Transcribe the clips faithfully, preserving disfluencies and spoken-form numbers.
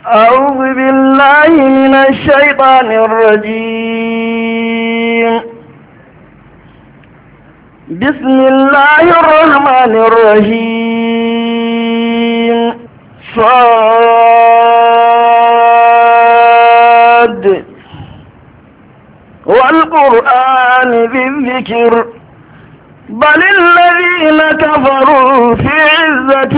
أعوذ بالله من الشيطان الرجيم. بسم الله الرحمن الرحيم. صاد والقرآن ذي الذكر بل الذين كفروا في عزة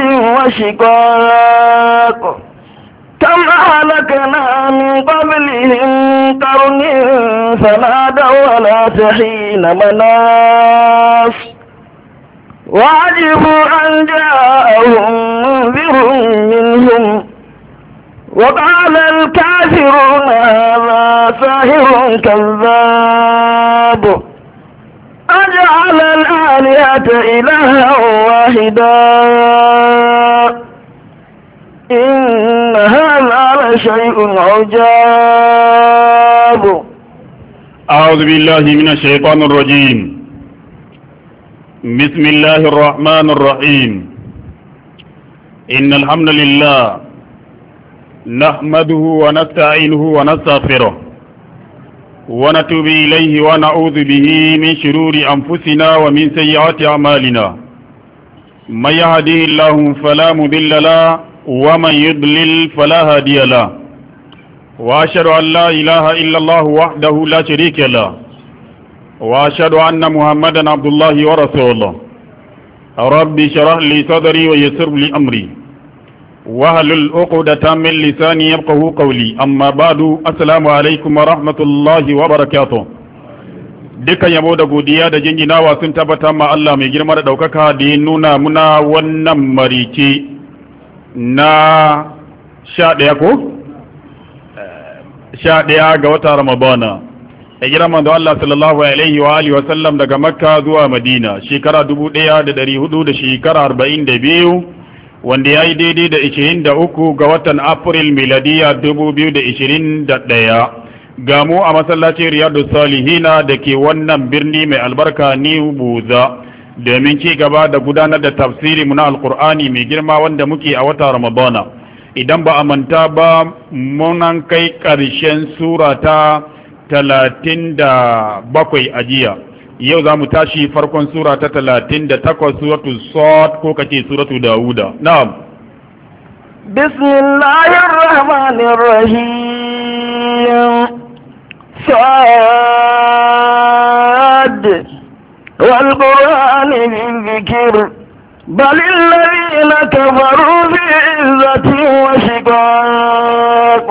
وشقاق كم أهلكنا من قبلهم قرن فنادوا ولا حين مناص وعجبوا أن جاءهم منذر منهم وقال الكافرون هذا ساحر كذاب أجعل الآلهة إلها واحدا إن هذا لشيء عجاب. أعوذ بالله من الشيطان الرجيم. بسم الله الرحمن الرحيم. إن الحمد لله نحمده ونستعينه ونستغفره ونتوب إليه ونعوذ به من شرور أنفسنا ومن سيئات أعمالنا. من يهده الله فلا مضل له ومن يضلل فلا هادي له وأشهد أن لا إله إلا الله وحده لا شريك له وأشهد أن محمدا عبد الله ورسوله. رب اشرح لي صدري ويسر لي أمري واحلل عقدة من لساني يفقهوا قولي. أما بعد السلام عليكم ورحمة الله وبركاته. dukan yabo da godiya da jinjinawa sun tabbata ma Allah mai girma da daukaka da ya nuna muna wannan marici na sha ɗaya ko? sha ɗaya ga wata Ramadana a gidan manzo Allah sallallahu alaihi wa alihi wa sallam daga Makka zuwa Madina shekara dubu ɗaya da ɗari hudu da shekara arba'in da biyu wanda ya yi daidai da ishirin da uku ga watan Afril miladiya dubu biyu da ishirin da ɗaya ga mu a masallacin Riyadu Salihina da ke wannan birni mai albarka New Buza domin ci gaba da gudanar da tafsiri mu na alkur'ani mai girma wanda muke a wata Ramadana. Idan ba a manta ba munan kai ƙarshen sura ta talatin da bakwai a jiya. Yau za mu tashi farkon sura ta talatin da takwas suratu Sad ko kace suratu Dawuda. Na'am. Bismillahir Rahmanir Rahim. Sad والقرآن بالذكر بل الذين كفروا في عزة وشقاق.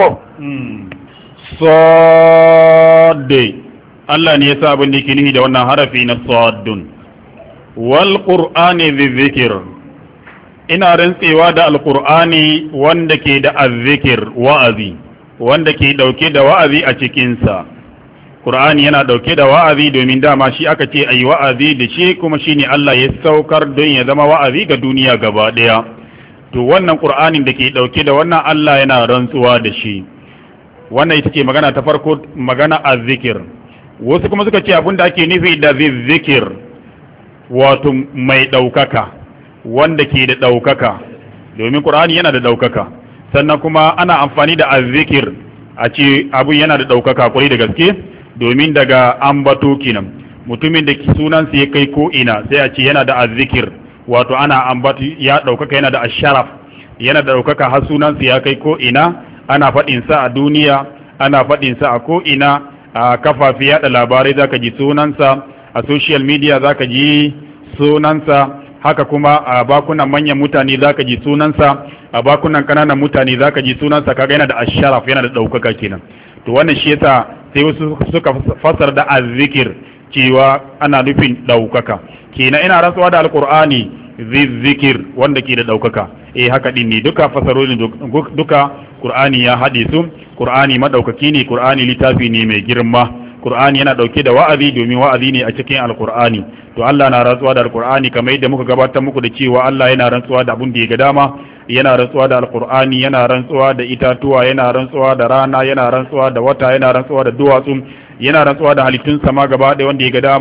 صاد Allah ne ya sa abin da yake nihi da wannan harafi na saddun wal qur'ani dhikr ina rantsewa da alqur'ani wanda ke da azzikir wa'azi wanda ke dauke da wa'azi a cikin sa. Qur'ani yana dauke da wa'azi domin dama shi aka ce ayi wa'azi da shi kuma shine Allah ya saukar don ya zama wa'azi ga duniya gaba daya. To wannan Qur'anin da ke dauke da wannan Allah yana rantsuwa da shi. Wannan ita ce magana ta farko, magana azzikir. Wasu kuma suka ce abinda ake nufi da zikir wato mai daukaka wanda ke da daukaka domin Qur'ani yana da daukaka sannan kuma ana amfani da azzikir a ce abu yana da daukaka kwarai da gaske domin daga ambato kinan mutumin da sunansa ya kai ko ina sai a ce yana da azzikir wato ana ambato ya daukaka yana da asharaf yana da daukaka har sunansa ya kai ko ina ana faɗin sa a duniya ana faɗin sa a ko ina a kafafi yada labarai zaka ji sunansa a social media zaka ji sunansa haka kuma a bakunan manyan mutane zaka ji sunansa a bakunan kananan mutane zaka ji sunansa kaga yana da asharaf yana da daukaka kenan to wannan shi yasa sai wasu suka fasar da azzikir cewa ana nufin daukaka kenan ina rantsuwa da alqur'ani zikir wanda ke da daukaka eh haka din ne duka fasarorin duka Qur'ani ya hade su. Qur'ani madaukaki ne, Qur'ani littafi ne mai girma. Qur'ani yana dauke da wa'azi domin wa'azi ne a cikin Al-Qur'ani. To Allah na rantsuwa da Al-Qur'ani kamar yadda muka gabatar muku da cewa Allah yana rantsuwa da abun da ya ga dama, yana rantsuwa da Al-Qur'ani, yana rantsuwa da itatuwa, yana rantsuwa da rana, yana rantsuwa da wata, yana rantsuwa da duwatsu, yana rantsuwa da halittun sama gaba ɗaya wanda ya ga dama.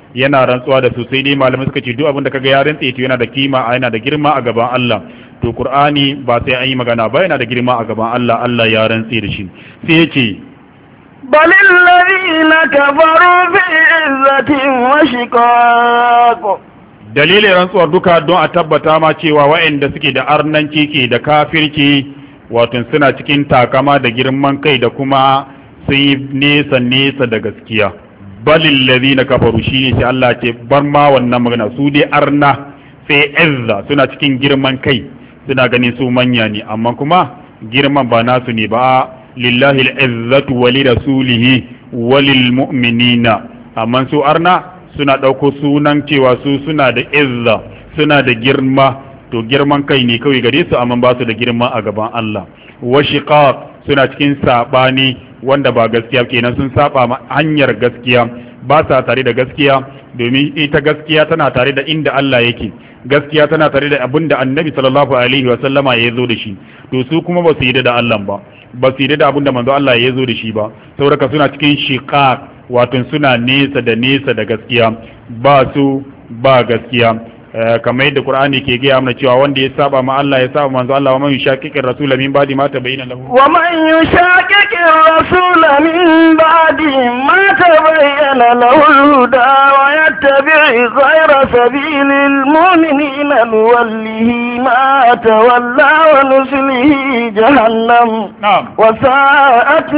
yana rantsuwa da su sai dai malamai suka ce duk abin da kaga ya rantse to yana da kima yana da girma a gaban Allah to Qur'ani ba sai an yi magana ba yana da girma a gaban Allah Allah ya rantse da shi sai ya ce bal alladhina kafaru fi izzatin wa shiqaq dalilin rantsuwar duka don a tabbata ma cewa waɗanda suke da arnanci ke da kafirci wato suna cikin takama da girman kai da kuma sun yi nesa nesa da gaskiya balil ladina kafaru shine sai Allah ce bar ma wannan magana su dai arna sai izza suna cikin girman kai suna ganin su manya ne amma kuma girman ba nasu ne ba lillahi al-izzatu wa li rasulihi wa lil mu'minina amma su arna suna dauko sunan cewa su suna da izza suna da girma to girman kai ne kawai gare su amma ba su da girma a gaban Allah wa shiqaq suna cikin sabani wanda ba gaskiya kenan sun saba ma hanyar gaskiya ba sa tare da gaskiya domin ita gaskiya tana tare da inda Allah yake gaskiya tana tare da abin da Annabi sallallahu alaihi wa sallama ya zo da shi to su kuma ba su yi da Allah ba ba su yi da abin da manzo Allah ya zo da shi ba saboda suna cikin shiqaq wato suna nesa da nesa da gaskiya ba su ba gaskiya kamar yadda Qur'ani ke gaya mana cewa wanda ya saba ma Allah ya saba manzo Allah wa man yushaqiqir rasula min ba'di ma tabayyana lahu wa man yushaqiqir rasula min ba'di ma tabayyana lahu al-huda wa yattabi' ghayra sabilil mu'minina nuwallihi ma tawalla wa nuslihi jahannam wa sa'at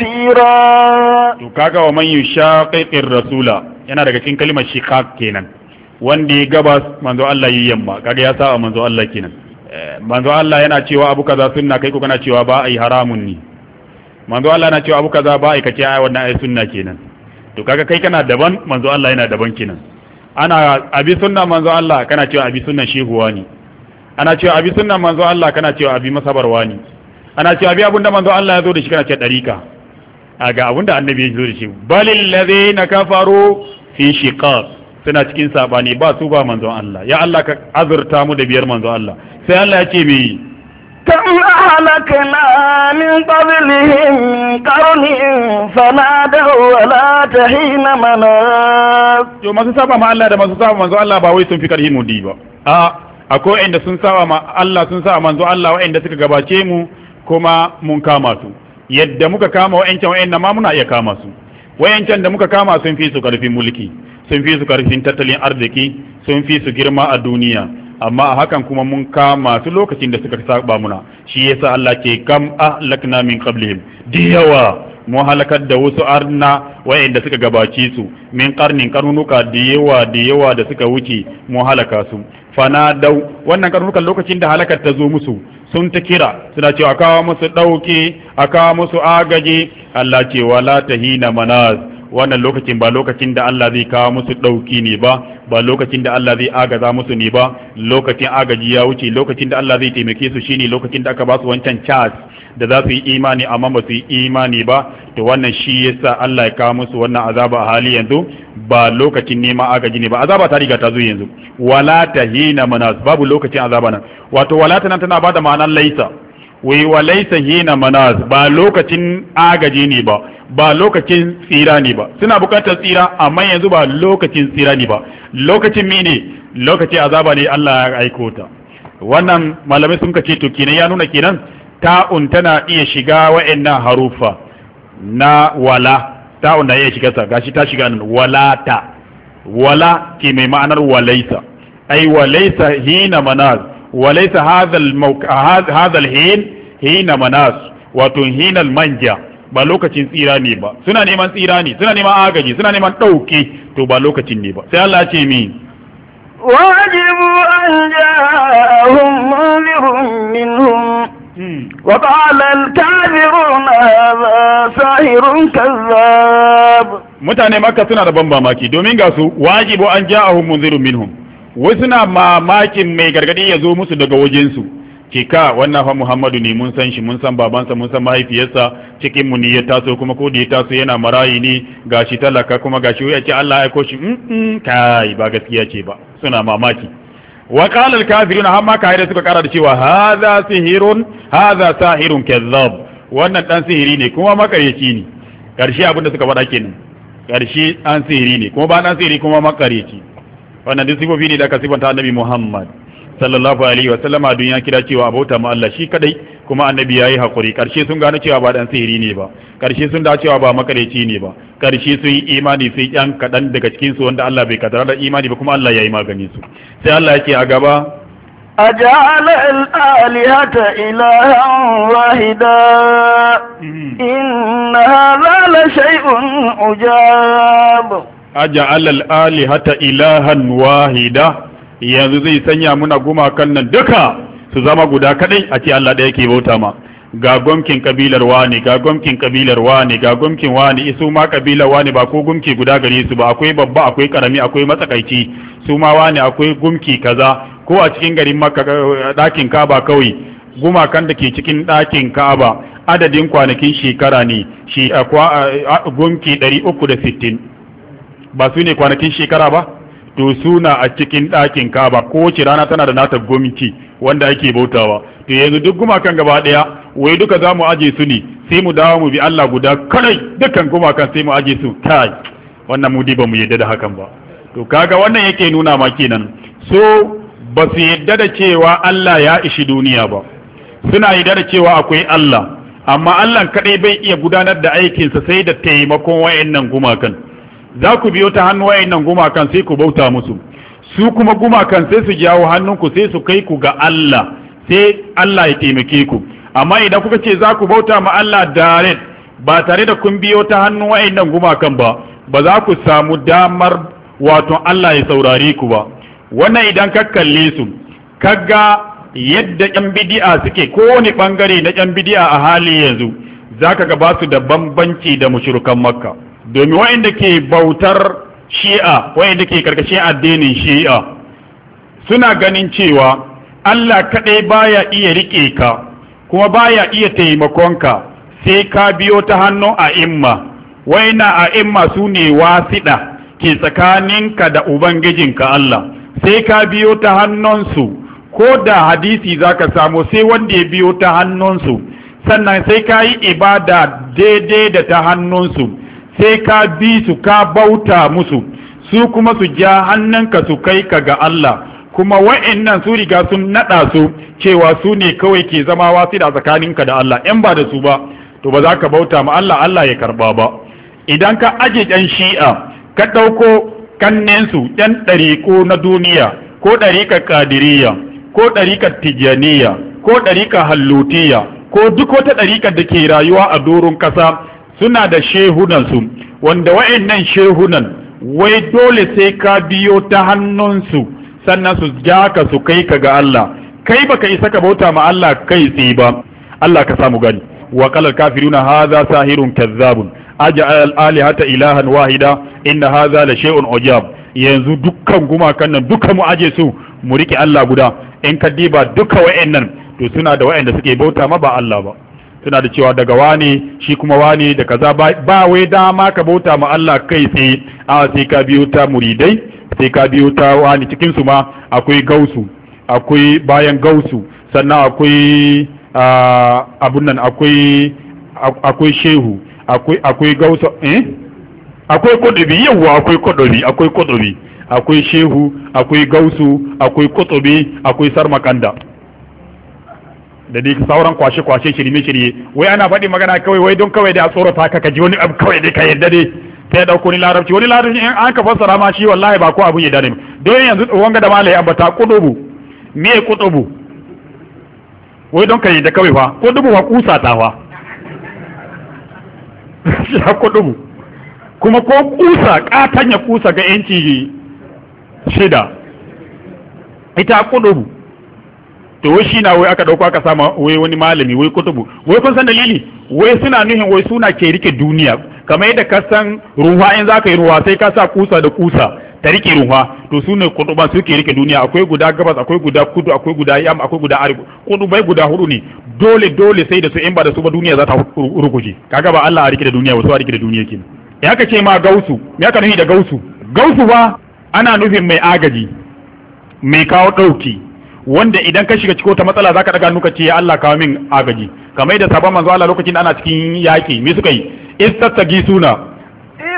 masira to kaga wa man yushaqiqir rasula yana daga cikin kalmar shiqaq kenan wanda ya gabas manzo Allah yi yamma kaga ya sa manzo Allah kenan manzo Allah yana cewa abu kaza sunna kai ko kana cewa ba ai haramun ni manzo Allah yana cewa abu kaza ba ai kace ai wannan ai sunna kenan to kaga kai kana daban manzo Allah yana daban kenan ana abi sunna manzo Allah kana cewa abi sunna shehuwa ne ana cewa abi sunna manzo Allah kana cewa abi masabarwa ne ana cewa abi abunda manzo Allah ya zo da shi kana cewa dariqa aga abunda annabi ya zo da shi balil ladina kafaru fi shiqaq suna cikin sabani ba su ba manzon Allah ya Allah ka azurta mu da biyar manzon Allah sai Allah ya ce mi kam ahlakna min qablihim qarnin fanadaw wa la tahina manas to masu saba ma Allah da masu saba manzon Allah ba wai sun fi karhi mu di ba a akwai inda sun saba ma Allah sun saba manzon Allah wa'anda suka gabace mu kuma mun kama su yadda muka kama wa'ancan wa'annan ma muna iya kama su wayancan da muka kama sun fi su karfin mulki sun fi su karfin tattalin arziki sun fi su girma a duniya amma a hakan kuma mun kama su lokacin da suka saba muna shi yasa Allah ke kam ahlakna min qablihim diyawa mu halakar da wasu arna wayanda suka gabace su min karnin karnuka diyawa diyawa da suka wuce mu halaka su fanadau wannan karnukan lokacin da halakar ta zo musu sun ta kira suna cewa kawo musu dauke a kawo musu agaji Allah ce wala tahina manaz wannan lokacin ba lokacin da Allah zai kawo musu dauki ne ba ba lokacin da Allah zai agaza musu ne ba lokacin agaji ya wuce lokacin da Allah zai taimake su shine lokacin da aka ba su wancan chance da za su yi imani amma ba su yi imani ba to wannan shi yasa Allah ya kawo musu wannan azaba a hali yanzu ba lokacin nema agaji ne ba azaba ta riga ta zo yanzu wala tahina manas babu lokacin azaba nan wato wala ta nan tana bada ma'anar laisa wai wa laisa hina manas ba lokacin agaji ne ba ba lokacin tsira ne ba suna bukatar tsira amma yanzu ba lokacin tsira ne ba lokacin mene lokacin azaba ne Allah ya aiko ta wannan malamai sun kace to kenan ya nuna kenan ta'un tana iya shiga wa'annan harufa na wala ta'un na iya shiga sa gashi ta shiga nan wala ta wala ke mai ma'anar walaisa ai walaisa hina manas walaisa hadha al-mawqa hadha al-hin hina manas wato hina al-manja ba lokacin tsira ne ba suna neman tsira ne suna neman agaji suna neman dauke to ba lokacin ne ba sai Allah ya ce mi wajibu an ja'ahum munzirun minhum وقال الكافرون هذا ساحر كذاب mutane makka suna da ban mamaki domin ga su wajibu an ja'ahum munzirun minhum wai suna mamakin mai gargadi ya zo musu daga wajen su ke ka wannan fa Muhammadu ne mun san shi mun san babansa mun san mahaifiyarsa cikin mu ne ya taso kuma ko da ya taso yana marayi ne gashi talaka kuma gashi ya ce Allah ya aiko shi mm kai ba gaskiya ce ba suna mamaki wa qala al-kafiruna hamma kai da suka kara da cewa hadha sihirun hadha sahirun kazzab wannan dan sihiri ne kuma makaryaci ne karshe abinda suka faɗa kenan karshe an sihiri ne kuma ba dan sihiri kuma makareci. Wannan duk sifofi ne da aka sifanta annabi Muhammad sallallahu alaihi wa sallama duniya kira cewa abota ma Allah shi kadai, kuma annabi yayi hakuri karshe sun gano cewa ba dan sihiri ne ba, karshe sun da cewa ba makareci ne ba, karshe sun yi imani sai yan kadan daga cikin su wanda Allah bai kadara da imani ba kuma Allah yayi magani su. Sai Allah yake a gaba أجعل الآلهة إلها واحدا إن هذا لشيء عجاب. أجعل الآلهة إلها واحدا yanzu zai sanya muna gumakan nan duka su zama guda kadai a ce Allah da yake bauta ma. Ga gumkin kabilar wani, ga gumkin kabilar wani, ga gumkin wani, isu ma kabilar wani ba ko gumki guda gare su ba, akwai babba, akwai karami, akwai matsakaici, su ma wani akwai gumki kaza. Ko a cikin garin Makka ɗakin Ka'aba kawai gumakan da ke cikin ɗakin Ka'aba adadin kwanakin shekara ne shi gunki ɗari uku da sittin, ba su ne kwanakin shekara ba, to suna a cikin ɗakin Ka'aba kowace rana tana da nata gumki wanda ake bautawa. To yanzu duk gumakan gaba ɗaya wai duka za mu aje su ne sai mu dawo mu bi Allah guda kadai, dukkan gumakan sai mu aje su. Kai wannan mu ba mu yadda da hakan ba. To kaga wannan yake nuna ma kenan so ba su yadda da cewa Allah ya ishi duniya ba, suna yadda da cewa akwai Allah, amma Allah kadai bai iya gudanar da aikinsa sai da taimakon wayannan gumakan. Za ku biyo ta hannu wayannan gumakan sai ku bauta musu, su kuma gumakan sai su jawo hannunku sai su kai ku ga Allah, sai Allah ya taimake ku. Amma idan kuka ce za ku bauta ma Allah direct ba tare da kun biyo ta hannun wayannan gumakan ba, ba za ku samu damar wato Allah ya saurare ku ba. Wannan idan ka kalle su kaga yadda yan bidi'a suke, kowane bangare na yan bidi'a a hali yanzu zaka ga ba su da bambanci da mushrikan Makka, domin wayanda ke bautar Shi'a, wayanda ke karkashin addinin Shi'a suna ganin cewa Allah kadai baya iya rike ka kuma baya iya taimakonka sai ka biyo ta hannun a'imma. Wayna a'imma su ne wasiɗa ke tsakaninka da ubangijinka Allah, sai ka biyo ta hannunsu, ko da hadisi zaka samu sai wanda ya biyo ta hannunsu, sannan sai ka yi ibada daidai da ta hannunsu, sai ka bi su ka bauta musu, su kuma su ja hannunka su kai ka ga Allah. Kuma wa'annan su riga sun nada su cewa su ne kawai ke zama wasi da tsakaninka da Allah, in ba da su ba to ba za ka bauta ma Allah Allah ya karba ba. Idan ka aje ɗan Shi'a ka ɗauko kannensu ɗan ɗariƙo na duniya, ko ɗariƙar ƙadiriya, ko ɗariƙar tijjaniya, ko ɗariƙar hallutiya, ko duk wata ɗariƙar da ke rayuwa a doron ƙasa, suna da shehunansu wanda wa'annan shehunan wai dole sai ka biyo ta hannunsu sannan su ja ka su kai ka ga Allah. Kai baka isa ka bauta ma Allah kai tsaye ba. Allah ka samu gani. Wa qala al-kafiruna hadha sahirun kazzabun aj'al al-alihata ilahan wahida inna hadha la shay'un ujab. Yanzu dukkan gumakan nan dukkan mu aje su mu rike Allah guda. In ka diba duka wa'annan to suna da wa'anda suke bauta ma ba Allah ba, suna da cewa daga wane shi kuma wane da kaza ba wai dama ka bauta ma Allah kai tsaye, a sai ka biyo ta muridai, sai ka biyo ta wani. Cikin su ma akwai gausu, akwai bayan gausu, sannan akwai abun nan, akwai akwai shehu, akwai akwai gausu, eh akwai kudubi, yawa akwai kudubi, akwai kudubi, akwai shehu, akwai gausu, akwai kutubi, akwai sarmakanda da dai sauran kwashe-kwashe shirme-shirye. Wai ana faɗi magana kawai wai don kawai da a tsorata ka kaji wani abu kawai dai ka yadda dai ta ya ɗauko ni larabci. Wani larabci in an ka fassara ma shi wallahi ba ko abun ya dane don yanzu wanga da malai ambata kudubu, me kudubu wai don ka yadda kawai fa kudubu wa kusa ta fa shi ha kudubu kuma ko kusa katanya kusa ga yanci shida ita kudubu. To wai shi na wai aka dauko aka sama wai wani malami wai kutubu. Wai kun san dalili? Wai suna nuhin wai suna ke rike duniya kamar yadda ka san ruwa, in zaka yi ruwa sai ka sa kusa da kusa ta rike ruwa, to su ne kutuba su ke rike duniya. Akwai guda gabas, akwai guda kudu, akwai guda yamma, akwai guda arewa. Kutubai guda hudu ne, dole dole sai da su, in ba da su ba duniya za ta ruguje. Kaga ba Allah a rike da duniya, wasu a rike da duniya kenan. Ya ka ce ma gausu, me aka nufi da gausu? Gausu ba ana nufin mai agaji, mai kawo dauki, wanda idan ka shiga cikin wata matsala zaka daga nuka ce ya Allah kawo min agaji. Kamar da sabon manzo Allah lokacin da ana cikin yaki me suka yi? Istattagi suna إذ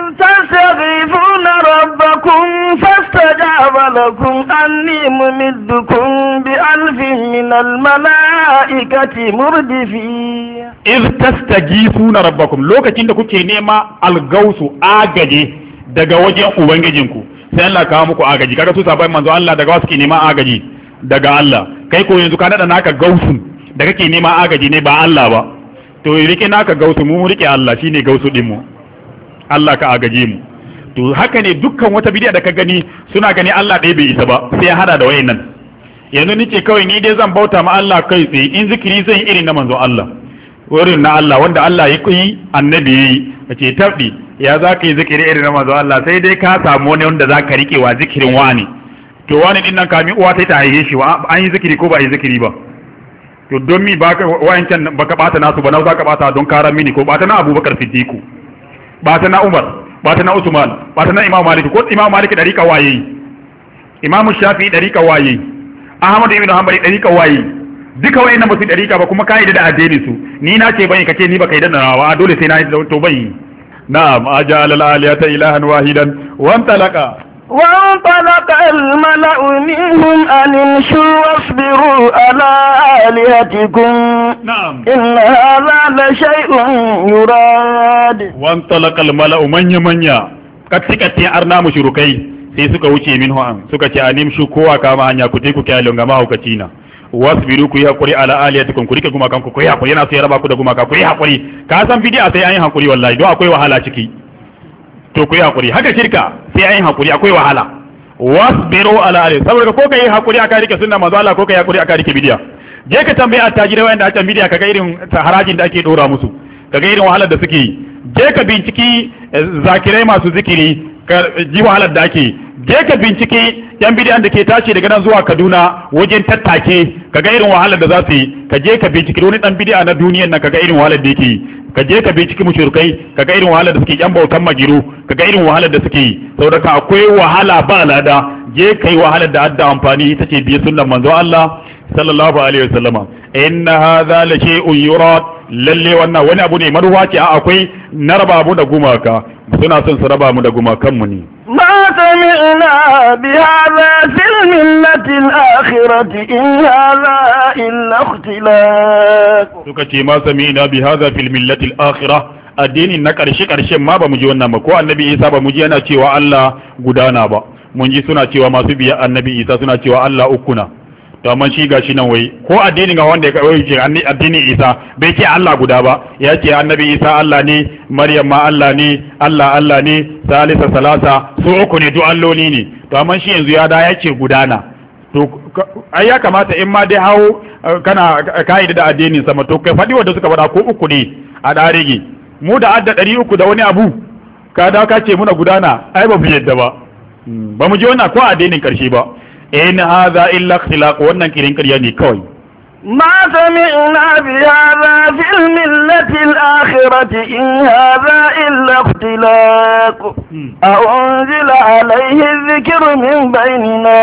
تستغيثون ربكم فاستجاب لكم أني ممدكم بألف من الملائكة مردفين إذ تستغيثون ربكم لوكacin da kuke nema algausu agaji daga wajen ubangijinku sai Allah kawo muku agaji kaga su sabai manzo Allah daga wasu ke nema agaji daga Allah kai ko yanzu ka nada naka gausu da kake nema agaji ne ba Allah ba to rike naka gausu mu rike Allah shine gausu din mu Allah ka agaje mu to haka ne dukkan wata bidiya da ka gani suna gani Allah ɗaya bai isa ba sai ya hada da wayannan yanzu nice kawai ni dai zan bauta ma Allah kai tsaye in zikiri zan irin na manzo Allah wurin na Allah wanda Allah ya yi annabi yayi kace tabbi ya za ka yi zikiri irin na manzo Allah sai dai ka samu wani wanda za ka rike wa zikirin wani to wani din nan kamin uwa ta haihe shi an yi zikiri ko ba yi zikiri ba to don mi baka wayancan baka bata nasu ba na za ka bata don karan mini ko bata na Abubakar Siddiq bata na Umar bata na Usman bata na Imam Malik ko Imam Malik dariqa waye Imam Shafi'i dariqa waye Ahmad ibn Hanbali dariqa waye duka wayannan ba su dariqa ba kuma kai da addini su ni na ce bai kace ni ba kai da nawa dole sai na yi to bai na'am ajala al-aliyata ilahan wahidan wa antalaqa وانطلق الملأ منهم أن امشوا واصبروا على آلهتكم نعم إن هذا لشيء يراد وانطلق الملأ من يمنيا كتكتي أرنا مشركي sai suka wuce min an suka ce anim shu kowa kama hanya ku ku kyalon ga mahaukaci na wasbiru ku yi hakuri ala aliyatikum ku rike gumakan ku ku yi hakuri yana so ya raba ku da gumaka ku yi hakuri ka san bid'a sai an yi hakuri wallahi don akwai wahala ciki to ku yi hakuri haka shirka sai an yi hakuri akwai wahala wasbiru ala aliyatikum saboda ko kai hakuri aka rike sunna manzo Allah ko kai hakuri aka rike bid'a je ka tambaye attajirai wanda aka bid'a kaga irin harajin da ake dora musu kaga irin wahalar da suke yi je ka binciki zakirai masu zikiri ka ji wahalar da ake je ka binciki yan bidiyan da ke tashi daga nan zuwa Kaduna wajen tattake kaga irin wahalar da za su yi ka je ka binciki wani dan bidiya na duniyan nan kaga irin wahalar da yake ka je ka binciki mushrikai kaga irin wahalar da suke yan bautan magiru kaga irin wahalar da suke saboda ka akwai wahala ba lada je kai wahalar da adda amfani ita ce biye sunnan manzo Allah sallallahu alaihi wasallama inna hadha la shay'un yurad lalle wannan wani abu ne maruwa ce a akwai na raba mu da gumaka suna son su raba mu da gumakan mu ne ما سمعنا بهذا في الملة الآخرة إن هذا إلا اختلاف suka ce ma sami'na bi hadha fil millati al akhirah addinin na karshe karshen ma ba mu ji wannan ba ko annabi Isa ba mu ji yana cewa Allah gudana ba mun ji suna cewa masu biya annabi Isa suna cewa Allah uku na to amma shi gashi nan wai ko addini ga wanda ya kawai ce addinin Isa bai ce Allah guda ba ya ce annabi Isa Allah ne Maryam ma Allah ne Allah Allah ne salisa salasa su uku ne duk alloli ne to amma shi yanzu ya da ya ce gudana to ai ya kamata in ma dai hawo kana kaida da addinin sama to kai fadi wanda suka faɗa ko uku ne a darege mu da adda ɗari uku da wani abu ka da ka ce muna gudana ai ba mu yadda ba ba mu ji wannan ko addinin karshe ba in hadha illa ikhtilaq wannan kirin ƙarya ne kawai ما سمعنا بهذا في الملة الآخرة إن هذا إلا اختلاق أنزل عليه الذكر من بيننا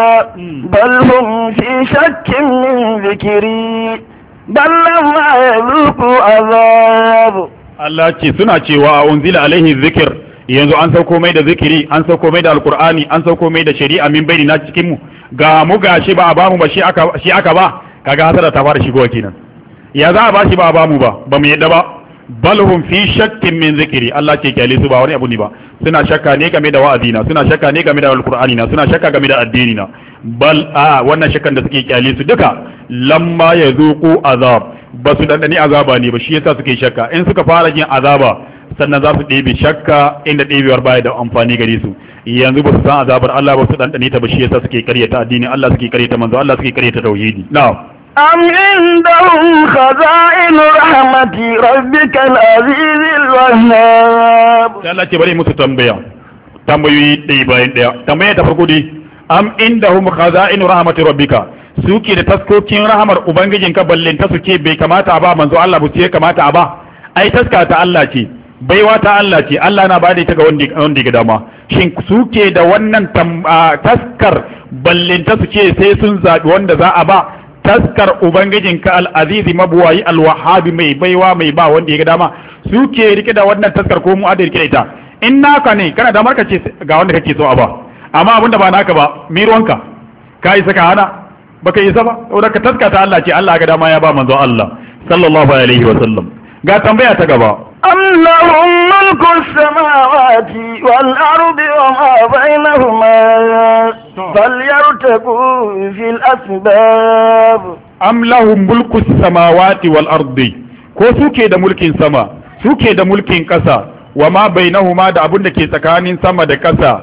بل هم في شك من ذكري بل لما يذوقوا عذاب Allah ce suna cewa a unzila alaihi zikir yanzu an sauko mai da zikiri an sauko mai da alqur'ani an sauko mai da shari'a min bainina cikin mu ga mu gashi ba a bamu ba shi aka shi aka ba kaga hasara ta fara shigowa kenan ya za a bashi ba a bamu ba ba mu yadda ba bal hum fi shakkin min zikiri Allah ce kyale su ba wani abu ne ba suna shakka ne game da wa'azina suna shakka ne game da alqur'ani na suna shakka game da addini na bal a wannan shakkan da suke kyale su duka lamma yazuqu azab ba su dandani azaba ne ba shi yasa suke shakka in suka fara jin azaba sannan za su ɗebe shakka inda ɗebewar baya da amfani gare su yanzu ba su san azabar Allah ba su dandane ta ba shi yasa suke karyata addini Allah suke karyata manzo Allah suke karyata tauhidi na'am أم عندهم خزائن رحمة ربك العزيز الوهاب Allah ce bari musu tambaya tambayoyi ɗaya bayan ɗaya tambaya ta farko dai am indahum khaza'in rahmati rabbika suke da taskokin rahamar ubangijinka ballin ta suke bai kamata a ba manzo Allah ba ce kamata a ba ai taska ta Allah ce baiwa ta Allah ce Allah na bada ita ga wanda wanda ga dama shin suke da wannan taskar ballin ta suke sai sun zabi wanda za a ba taskar ubangijinka al-azizi mabuwayi al-wahhabi mai baiwa mai ba wanda ya ga dama suke rike da wannan taskar ko mu adai rike da ita in naka ne kana da marka ce ga wanda kake so a ba, amma abinda ba naka ba mironka ka isa ka hana baka isa ba, saboda ka taskata Allah ce Allah ga dama ya ba manzo Allah sallallahu alaihi wa sallam. Ga tambaya ta gaba, أم لهم ملك السماوات والأرض وما بينهما فليرتقوا في الأسباب. am lahum mulku samawati wal ardi, ko suke da mulkin sama suke da mulkin kasa, wa ma bainahuma da abun da ke tsakanin sama da kasa,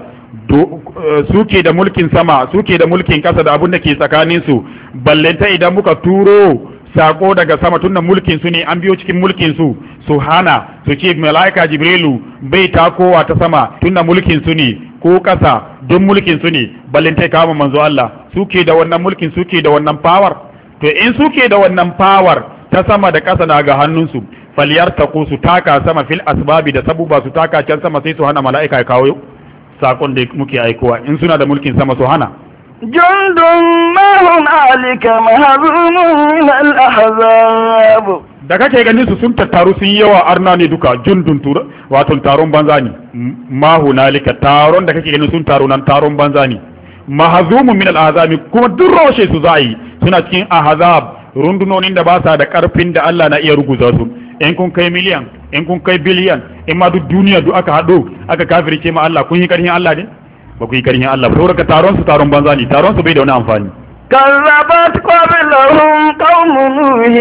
suke da mulkin sama suke da mulkin kasa da abun da ke tsakanin su, ballenta idan muka turo sako daga sama tunda mulkin su ne an biyo cikin mulkin su su hana su ce malaika jibrilu bai takowa ta sama tunda mulkin su ne, ko kasa don mulkin su ne, ballenta kama manzo Allah suke da wannan mulkin suke da wannan power. To in suke da wannan power ta sama da kasa na ga hannunsu, falyartaqu su taka sama fil asbabi da sabuba su taka can sama sai su hana mala'ika ya kawo sakon da muke aikowa. In suna da mulkin sama su hana. jundun ma hunalika mahzumun min al-ahzab. Da kake ganin su sun tattaru sun yawa arna ne duka, jundun tura wato taron banza ne. Ma hunalika taron da kake ganin sun taru nan taron banza ne. Mahzumun min al-ahzab kuma duk roshe su zai suna cikin ahzab, rundunonin da ba sa da karfin da Allah na iya ruguza su. In kun kai miliyan, in kun kai biliyan, in ma duk duniya duk aka haɗo aka kafirce ma Allah, kun yi karhin Allah ne? Ba ku yi karhin Allah ba, saboda taron su taron banza ne, taron su bai da wani amfani. كذبت قبلهم قوم نوح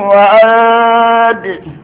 وعاد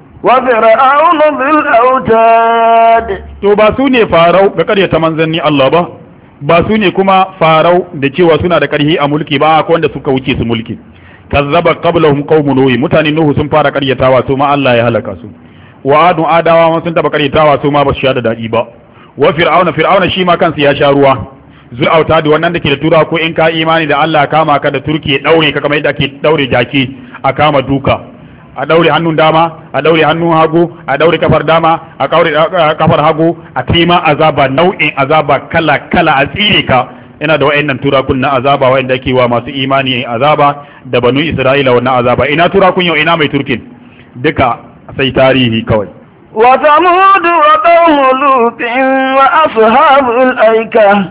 وفرعون ذي الأوتاد. To ba su ne farau ga ƙaryata manzanni Allah ba, ba su ne kuma farau da cewa suna da ƙarhi a mulki ba, akwai wanda suka wuce su mulki. Kazzaba qablahum qaumun nuh, mutanen nuhu sun fara ƙaryatawa su ma Allah ya halaka su. Wa adu adawa ma sun taba ƙaryatawa su ma ba su sha da dadi ba. Wa fir'auna fir'auna shi ma kansa ya sha ruwa. Zul autadi wannan da ke da tura ko in ka imani da Allah kama ka da turki ya daure ka kamar yadda ake daure jaki a kama duka. A daure hannun dama, a daure hannun hagu, a daure kafar dama, a daure kafar hagu, a tima azaba nau'in azaba kala kala a tsire ka. Ina da wa'annan turakun na azaba wa'anda ake wa masu imani azaba da banu Isra'ila wannan azaba. Ina turakun yau ina mai turkin? Duka sai tarihi kawai. wa thamud wa qawm lut wa ashabul aika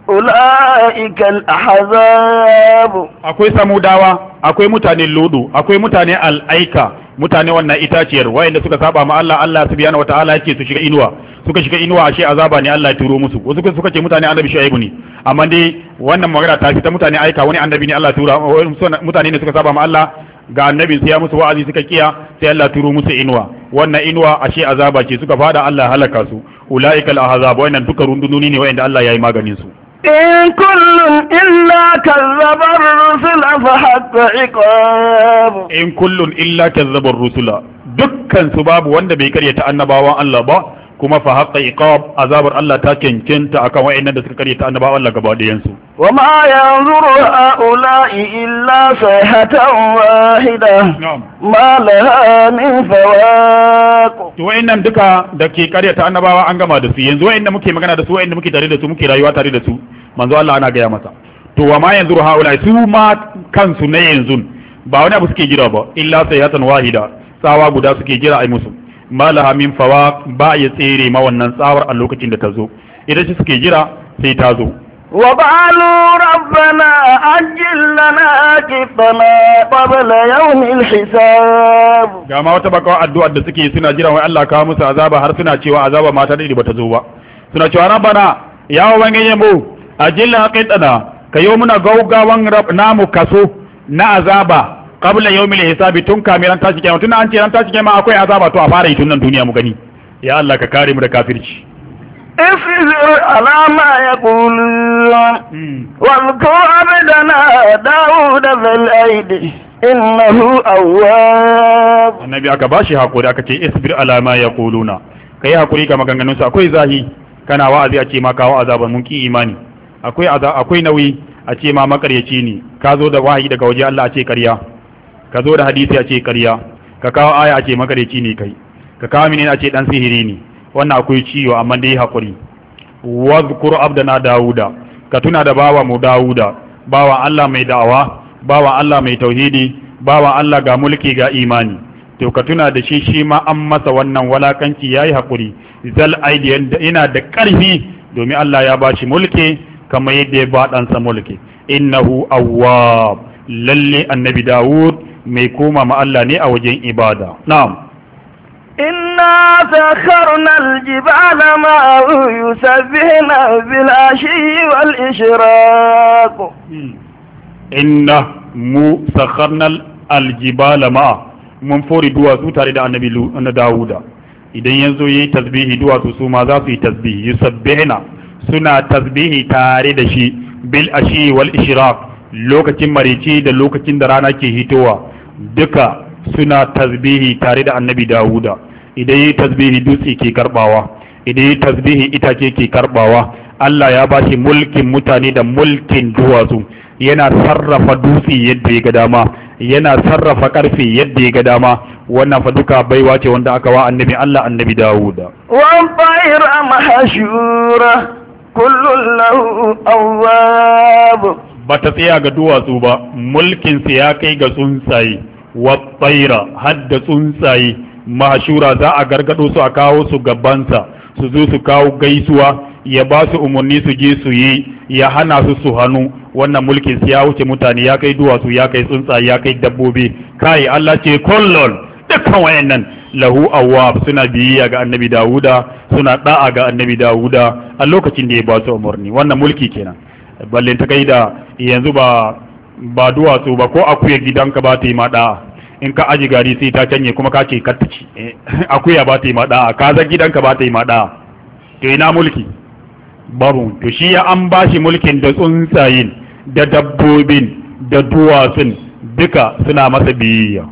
ulaika al-ahzab. Akwai samudawa, akwai mutanen ludu, akwai mutane al-aika, mutane wannan itaciyar wa'anda suka saba ma Allah, Allah subhanahu wataala yake su shiga inuwa. Suka shiga inuwa ashe azaba ne Allah ya turo musu. Wasu suka ce mutane annabi Shu'aibu ne, amma dai wannan magana ta fita mutane aika wani annabi ne Allah ya tura, mutane ne suka saba ma Allah ga annabi sai ya musu wa'azi suka kiya sai Allah turo musu inuwa. Wannan inuwa ashe azaba ce suka fada Allah halaka su. Ulaikal ahzab, wannan duka rundunoni ne wa'anda Allah yayi maganin su. in kullun illa kazzaba ar-rusula fa hatta iqab. In kullun illa kazzaba ar-rusula, dukkan su babu wanda bai karyata annabawan Allah ba, kuma fa haqqa iqab, azabar Allah ta cancanta akan wayannan da suka karyata annabawan Allah gaba da yansu. wa ma yanzuru ha'ula'i illa sayhatan wahida ma laha min fawaq. To wayannan duka da ke karyata annabawa an gama da su, yanzu wayannan muke magana da su, wayannan muke tare da su, muke rayuwa tare da su, manzo Allah ana gaya masa. To wa ma yanzuru ha'ula'i, su ma kansu na yanzu ba wani abu suke jira ba, illa sayhatan wahida, tsawa guda suke jira ai musu. Malaha min fawa, ba ya tsere ma wannan tsawar a lokacin da ta zo, idan shi suke jira sai ta zo. wa qalu rabbana ajil lana qitana qabla yawmil hisab. Ga ma wata bakawa addu'ar da suke suna jira wai Allah kawo musu azaba, har suna cewa azaba ma ta dade bata zo ba. Suna cewa rabbana ya ubangiji mu ajil lana qitana, kayo muna gaugawan namu kaso na azaba qabla yawmil hisabi, tun kamilan tashi kiyama. Tun an ce ran tashi kiyama akwai azaba, to a fara yi tun nan duniya mu gani. Ya Allah ka kare mu da kafirci. اصبر على ما يقولون واذكر عبدنا داود ذا الأيد إنه أواب. Annabi aka bashi hakuri aka ce isbir ala ma yaquluna, kai hakuri ga maganganun su. Akwai zahi kana wa'azi a ce ma kawo azaban mun ki imani, akwai akwai nauyi a ce ma makaryaci ne, ka zo da wahayi daga waje Allah a ce ƙarya, ka zo da hadisi a ce ƙarya, ka kawo aya a ce makaryaci ne kai, ka kawo mini a ce dan sihiri ne. Wannan akwai ciwo amma dai hakuri. Wadhkur abdana dauda, ka tuna da bawa mu dauda, bawa Allah mai da'awa, bawa Allah mai tauhidi, bawa Allah ga mulki ga imani. To to ka tuna da shi shi ma an masa wannan walakanci yayi hakuri zal aidiyan da ina da karfi domin Allah ya bashi mulki kamar yadda ya ba ɗansa mulki innahu awwab lalle annabi Dawud mai koma ma Allah ne a wajen ibada na'am إنا سخرنا الجبال معه يسبحن بالعشي والإشراق إنا مو سخرنا الجبال معه mun fori duwatsu tare da annabi na Dawuda idan yanzu yi tasbihi duwatsu su ma za su yi tasbihi yusabbihuna suna tasbihi tare da shi bil ashi wal ishraq lokacin marici da lokacin da rana ke hitowa duka suna tasbihi tare da annabi Dawuda idan yi tasbihi dutse ke karbawa idan yi tasbihi itace ke karbawa Allah ya ba shi mulkin mutane da mulkin duwatsu yana sarrafa dutse yadda ya ga dama yana sarrafa karfe yadda ya ga dama wannan fa duka baiwa ce wanda aka wa annabi Allah annabi Dawuda wa bayra mahshura kullun lahu awwab bata tsaya ga duwatsu ba mulkin sa ya kai ga tsuntsaye wa bayra hadda tsuntsaye mahshura za a gargado su a kawo su gabansa su zo su kawo gaisuwa ya ba su umarni su je su yi ya hana su su hannu wannan mulkin su ya wuce mutane ya kai duwatsu ya kai tsuntsaye ya kai dabbobi kai Allah ce kullun dukkan wayannan lahu awwab suna biyayya ga annabi Dawuda suna da'a ga annabi Dawuda a lokacin da ya ba su umarni wannan mulki kenan balle ta kai da yanzu ba ba duwatsu ba ko akuya gidanka ba ta yi ma da'a in ka aji gari sai ta canye kuma ka ce kar ta ci akuya ba ta yi ma da'a kaza gidanka ba ta yi ma da'a to ina mulki babu to shi ya an bashi mulkin da tsuntsayin da dabbobin da duwatsun duka suna masa biyayya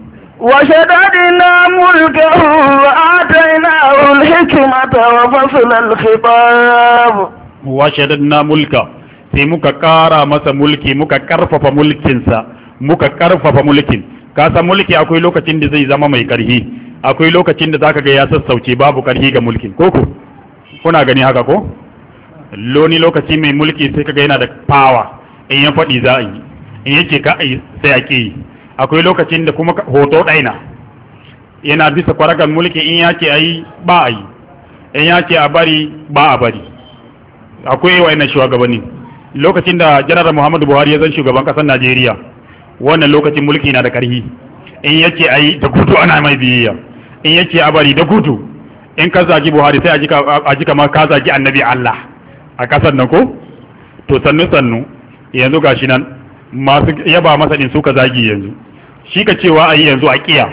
وشددنا ملكه وآتيناه الحكمة وفصل الخطاب وشددنا ملكه sai muka kara masa mulki muka karfafa mulkinsa muka karfafa mulkin ka san mulki akwai lokacin da zai zama mai karhi akwai lokacin da zaka ga ya sassauce babu karhi ga mulkin koko kuna gani haka ko loni lokaci mai mulki sai kaga yana da power in ya faɗi za a yi in yake ka a yi sai a ke akwai lokacin da kuma hoto ɗaina yana bisa kwaragan mulki in ya ce a yi ba a yi in ya ce a bari ba a bari akwai wa'annan shugabanni lokacin da janar muhammadu buhari ya zan shugaban ƙasar najeriya wannan lokacin mulki na da ƙarfi in ya ce a yi da gudu ana mai biyayya in ya ce a bari da gudu in ka zagi buhari sai a ji kamar ka zagi annabi allah a ƙasar nan ko to sannu sannu yanzu gashi nan masu yaba masa din suka zagi yanzu shi ka cewa a yi yanzu a kiya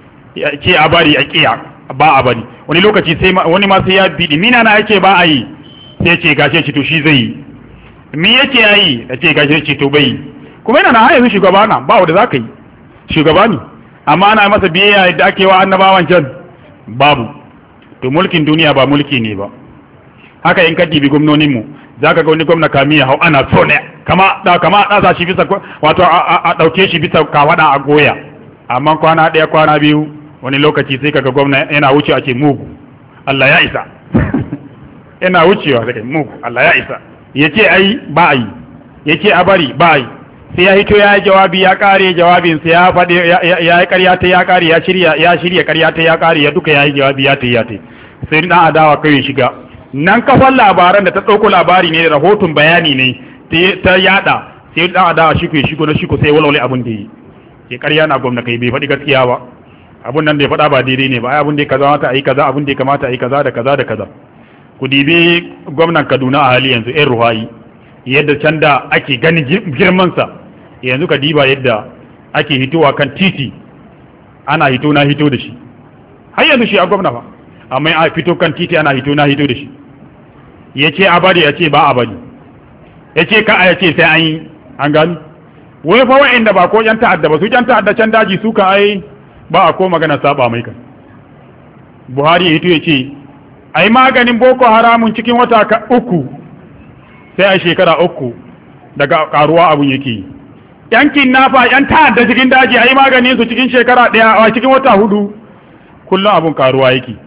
ce a bari a kiya ba a bari wani lokaci sai wani ma sai ya bidi mina na yake ba a yi sai ce gashe shi to shi zai yi mi yake ya yi ya ce gashe shi to bai kuma yana na yanzu shugaba na ba wanda za ka yi shugaba ne amma ana masa biyayya yadda ake wa annabawan can babu to mulkin duniya ba mulki ne ba haka in ka dibi gwamnoninmu za ka ga wani gwamna kamiya hau ana so ne kama da kama ɗasa shi bisa wato a ɗauke shi bisa kawada a goya amma kwana ɗaya kwana biyu wani lokaci sai kaga gwamna yana wuce a ce mugu Allah ya isa yana wucewa sai mugu Allah ya isa ya ce ai ba a yi ya ce a bari ba a yi sai ya hito ya yi jawabi ya kare jawabinsa ya faɗi ya yi ƙarya ta ya kare ya shirya ya shirya ƙarya ta ya kare ya duka ya yi jawabi ya ta ya ta sai dan adawa kai shiga nan kafan labaran da ta ɗauko labari ne da rahoton bayani ne ta yada sai dan adawa shi ko shigo na shi ko sai walwale abin da yi ke ƙarya na gwamna kai bai faɗi gaskiya ba abun nan da ya faɗa ba daidai ne ba ai abun da ya kamata ayi kaza abun da ya kamata ayi kaza da kaza da kaza ku dibi gwamnan Kaduna a hali yanzu ɗan Ruhai yadda can da ake ganin girman sa yanzu ka diba yadda ake hitowa kan titi ana hito na hito da shi har yanzu shi a gwamna ba amma a fito kan titi ana hito na hito da shi ya ce a bari ya ce ba a bari ya ce ka a ya ce sai an yi an gani wai fa wa'inda ba ko yan ta'adda ba su yan ta'adda can daji su ka ai ba a ko magana saba mai kan Buhari ya hito ya ce ai maganin boko haramun cikin wata uku sai a shekara uku daga karuwa abun yake yi yankin nafa yan ta'adda cikin daji ai maganin su cikin shekara daya a cikin wata hudu kullum abun karuwa yake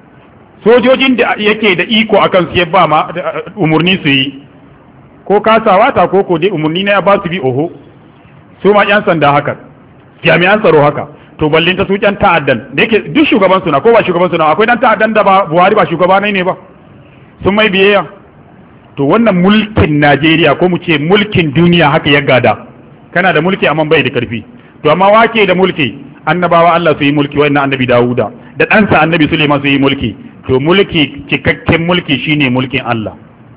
sojojin da yake da iko akan su ya ba ma umurni su yi ko kasawa ta ko ko dai umurni na ya ba su bi oho su ma yan sanda haka jami'an tsaro haka to ballin ta su ƴan ta'addan da yake duk shugaban suna ko ba shugaban suna akwai dan ta'addan da ba Buhari ba shugaba ne ba sun mai biyayya to wannan mulkin Najeriya ko mu ce mulkin duniya haka ya gada kana da mulki amma bai da karfi to amma wake da mulki annabawa Allah su yi mulki wannan annabi Dawuda da ɗansa annabi Suleiman su yi mulki to mulki cikakken mulki shine mulkin Allah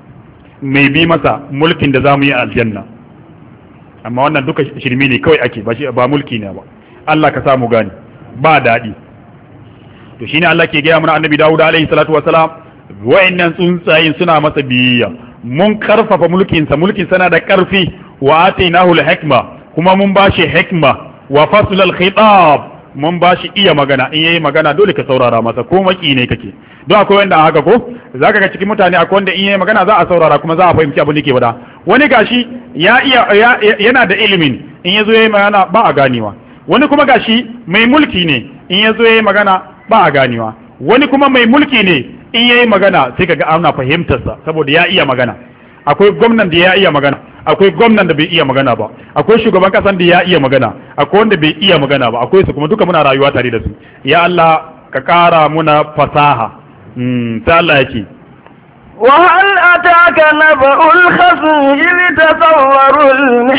mai bi masa mulkin da zamu yi aljanna amma wannan duka shirmi ne kawai ake ba shi ba mulki ne ba Allah ka samu gani ba daɗi to shine Allah ke gaya mana annabi Dawud alaihi salatu wassalam wa'annan tsuntsayin suna masa biyayya mun karfafa mulkin sa mulkin sana da karfi wa atainahu al-hikma kuma mun bashi hikma wa fasl al-khitab mun bashi iya magana in yayi magana dole ka saurara masa ko maki ne kake don akwai wanda haka ko zaka ga cikin mutane akwai wanda in yayi magana za a saurara kuma za a fahimci abin da yake faɗa wani gashi ya iya yana da ilimin in yazo yayi magana ba a ganewa wani kuma gashi mai mulki ne in yazo yayi magana ba a ganewa wani kuma mai mulki ne in yayi magana sai kaga ana fahimtar sa saboda ya iya magana akwai gwamnan da ya iya magana akwai gwamnan da bai iya magana ba akwai shugaban kasan da ya iya magana akwai wanda bai iya magana ba akwai su kuma duka muna rayuwa tare da su ya Allah ka kara muna fasaha mm sai Allah yake وهل أتاك نبأ الخصم إذ تصوروا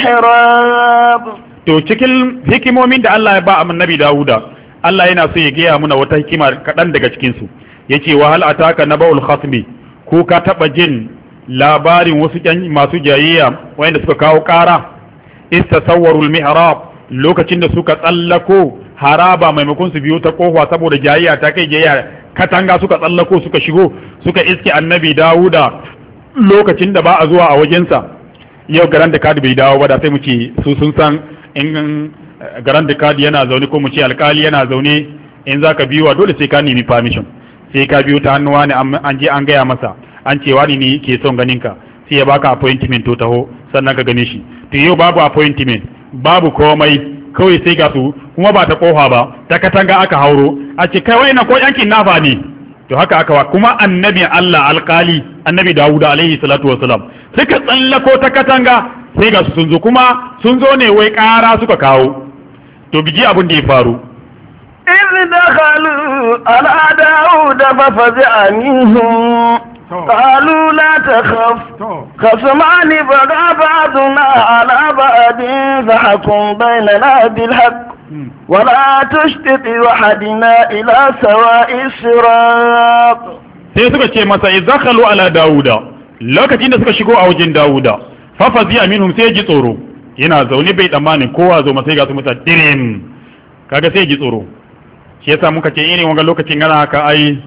المحراب to cikin hikimomin da Allah ya ba annabi Dawuda Allah yana so ya gaya muna wata hikima kaɗan daga cikin su yace wa hal ataka naba'ul khasmi ko ka taba jin labarin wasu masu jayayya wanda suka kawo ƙara istasawwarul mihrab lokacin da suka tsallako haraba maimakon su biyo ta kofa saboda jayayya ta kai jayayya katanga suka tsallako suka shigo suka iske annabi Dawuda lokacin da ba a zuwa a wajensa yau garan da kadi bai dawo ba da sai mu ce su sun san in garan da kadi yana zaune ko mu ce alkali yana zaune in zaka biyo dole sai ka nemi permission sai ka biyo ta hannuwa ne an je an gaya masa an ce wani ne ke son ganin ka sai ya baka appointment to taho sannan ka gane shi to yau babu appointment babu komai kawai sai ga su kuma ba ta kofa ba ta katanga aka hauro a ce kai wai ko yankin nafa ne to haka aka wa kuma annabi Allah alkali annabi Dawud alaihi salatu wasalam suka tsallako ta katanga sai ga su sun zo kuma sun zo ne wai ƙara suka kawo to biji abin da ya faru إذ دخلوا على داود ففزع منهم قالوا لا تخف خصمان بغى بعضنا على بعض فحكم بيننا بالحق ولا تشتت وحدنا إلى سواء الصراط sai suka ce masa idakhalu ala dauda lokacin da suka shigo a wajen dauda fa fazi'a minhum sai ji tsoro yana zaune bai tsammanin kowa zo masa ga su mutane dirim kaga sai ji tsoro shi yasa muka ce irin wannan lokacin gana haka ai